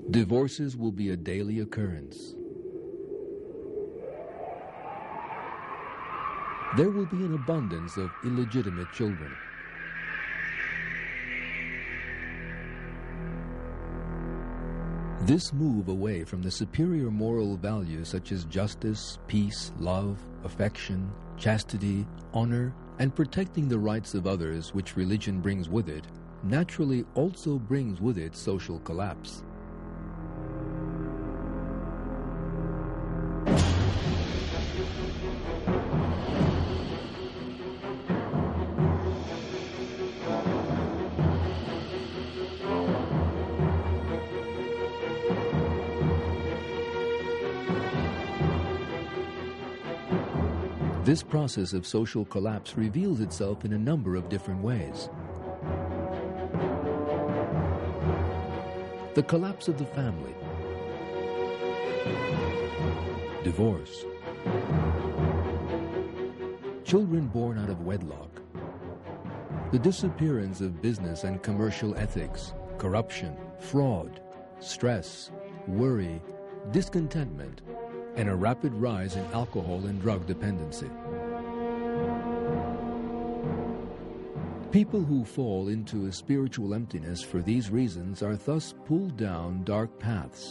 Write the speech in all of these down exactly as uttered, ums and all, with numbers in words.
Divorces will be a daily occurrence. There will be an abundance of illegitimate children. This move away from the superior moral values such as justice, peace, love, affection, chastity, honor, and protecting the rights of others which religion brings with it, naturally also brings with it social collapse. This process of social collapse reveals itself in a number of different ways. The collapse of the family, divorce, children born out of wedlock, the disappearance of business and commercial ethics, corruption, fraud, stress, worry, discontentment, and a rapid rise in alcohol and drug dependency. People who fall into a spiritual emptiness for these reasons are thus pulled down dark paths.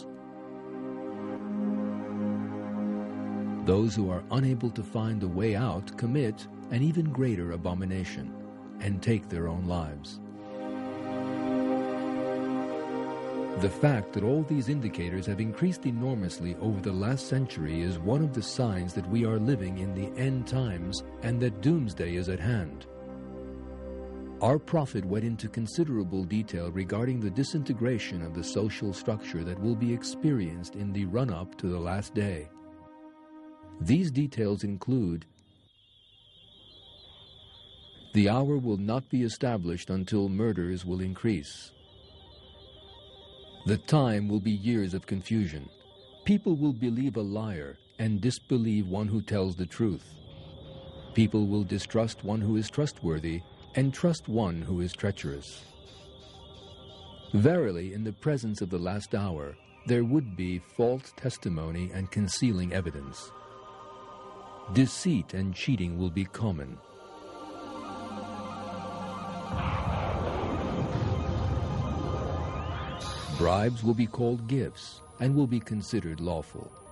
Those who are unable to find a way out commit an even greater abomination and take their own lives. The fact that all these indicators have increased enormously over the last century is one of the signs that we are living in the end times and that doomsday is at hand. Our prophet went into considerable detail regarding the disintegration of the social structure that will be experienced in the run-up to the last day. These details include: the hour will not be established until murders will increase. The time will be years of confusion. People will believe a liar and disbelieve one who tells the truth. People will distrust one who is trustworthy and trust one who is treacherous. Verily, in the presence of the last hour, there would be false testimony and concealing evidence. Deceit and cheating will be common. Bribes will be called gifts and will be considered lawful.